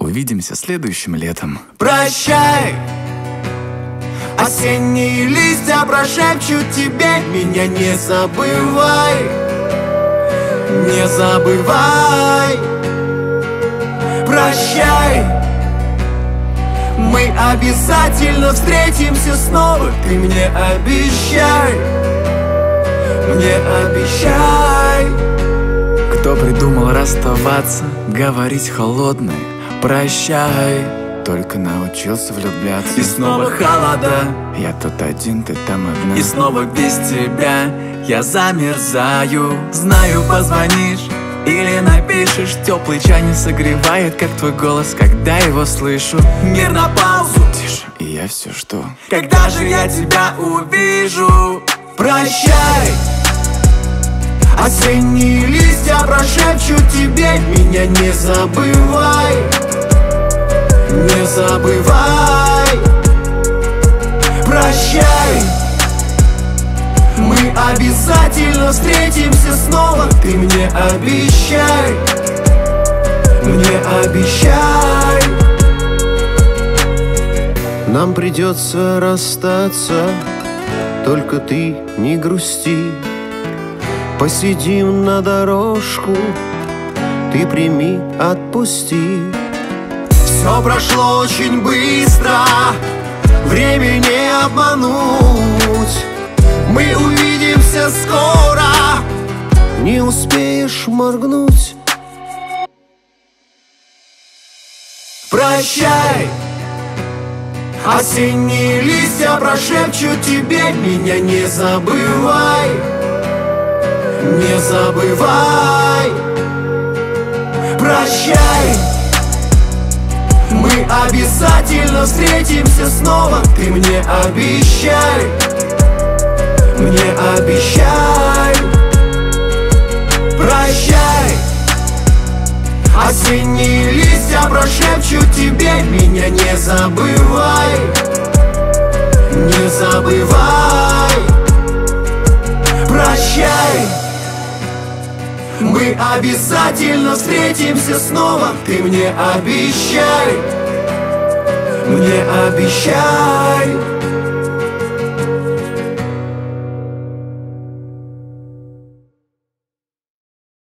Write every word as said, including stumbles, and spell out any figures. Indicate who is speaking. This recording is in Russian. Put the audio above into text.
Speaker 1: увидимся следующим летом.
Speaker 2: Прощай! Осенние листья прошепчут тебе: меня не забывай, не забывай. Прощай! Мы обязательно встретимся снова. Ты мне обещай, мне обещай.
Speaker 1: Кто придумал расставаться, говорить холодное прощай, только научился влюбляться.
Speaker 2: И снова холода,
Speaker 1: я тут один, ты там одна.
Speaker 2: и снова без тебя я замерзаю. Знаю, позвонишь или напишешь.
Speaker 1: Теплый чай не согревает, как твой голос, когда его слышу.
Speaker 2: Мир на паузу,
Speaker 1: Тише, и я все жду.
Speaker 2: когда же я тебя увижу? Прощай! Осенние листья прошепчут тебе: меня не забывай, не забывай. Прощай! Мы обязательно встретимся снова. Ты мне обещай, мне обещай.
Speaker 3: Нам придется расстаться, только ты не грусти. Посидим на дорожку, ты прими, отпусти.
Speaker 2: Все прошло очень быстро, время не обмануть. Мы увидимся скоро,
Speaker 3: Не успеешь моргнуть.
Speaker 2: прощай! Осенние листья прошепчут тебе: меня не забывай, не забывай. Прощай! Мы обязательно встретимся снова. Ты мне обещай, мне обещай. Прощай! Осенние листья прошепчут тебе: меня не забывай, не забывай. Прощай! Мы обязательно встретимся снова. Ты мне обещай, мне обещай.